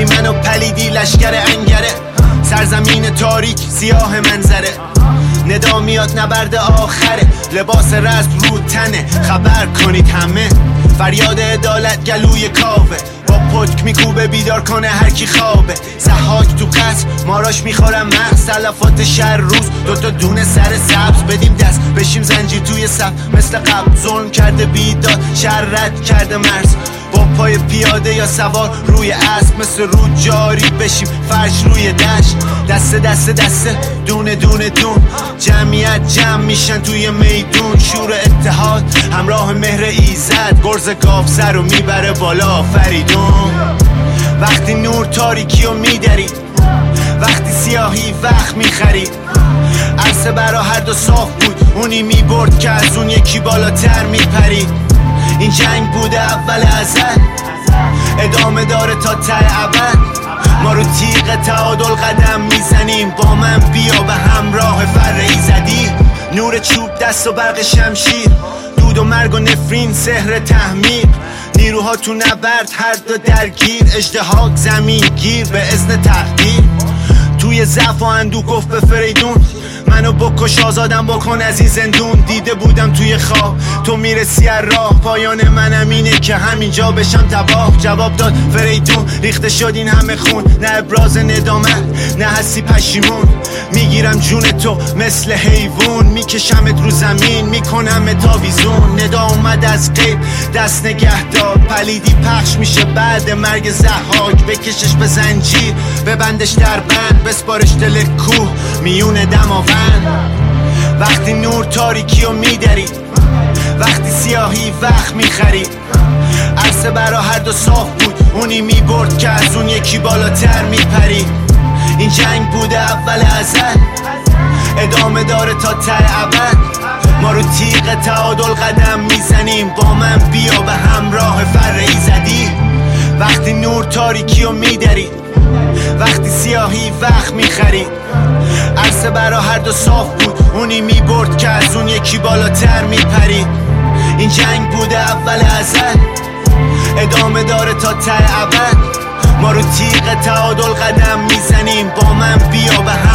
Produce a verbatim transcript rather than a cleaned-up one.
منو پلیدی لشکر انگره، سرزمین تاریک سیاه منظره، ندا میاد نبرد آخره، لباس رزم رو تنه، خبر کنید همه، فریاد عدالت گلوی کاوه، با پتک میکوبه بیدار کنه هر کی خوابه، ضحاک تو قصر ماراش میخورم مغز، تلفات شهر روز دوتا دونه سر سبز، بدیم دست بشیم زنجیر توی صف مثل قبل، ظلم کرده بیداد شهر رد کرده مرز، با پای پیاده یا سوار روی اسب مثل رود جاری بشیم فرش روی دشت، دسته دسته دسته دونه دونه دون، جمعیت جمع میشن توی میدون، شور اتحاد همراه مهر ایزد، گرز گاف سر رو میبره بالا فریدون. وقتی نور تاریکی رو میدرید، وقتی سیاهی وقت میخرید، عرصه برا هر دو صاف بود، اونی میبرد که از اون یکی بالاتر میپرید، این جنگ بوده اول ازل، ادامه داره تا ته ابد، ما رو تیغ تعادل قدم میزنیم، با من بیا به همراه فر ایزدی، نور چوب دست و برق شمشیر، دود و مرگ و نفرین سحر تحمیق، نیروها تو نبرد هر دو درگیر، اژدها زمین گیر به اذن تقدیر، توی ضعف و اندوه گفت به فریدون منو بکش آزادم بکن از این زندون، دیده بودم توی خواب تو میرسی از راه، پایان منم اینه که همینجا بشم تباه، جواب داد فریدون ریخته شد این همه خون، نه ابراز ندامت نه هستی پشیمون، میگیرم جون تو مثل حیوان، میکشمت رو زمین میکنم تاویزون، ندا اومد از غیب دست نگه داد، پلیدی پخش میشه بعد مرگ ضحاک، بکشش به زنجیر ببندش در بند، بسپارش دل کوه میون دماوند، وقتی نور تاریکی رو میدرید، وقتی سیاهی وقت میخرید، عرصه برا هر دو صاف بود، اونی میبرد که از اون یکی بالاتر میپرید، این جنگ بوده اول ازل، ادامه داره تا ته ابد، ما رو تیغ تعادل قدم میزنیم، با من بیا به همراه فر ایزدی، وقتی نور تاریکی رو میدرید، وقتی سیاهی وقت میخرید، عرصه برا هر دو صاف بود، اونی میبرد که از اون یکی بالاتر میپرید، این جنگ بوده اول ازل، ادامه داره تا ته ابد، ما رو تیغ تعادل قدم میزنیم، با من بیا به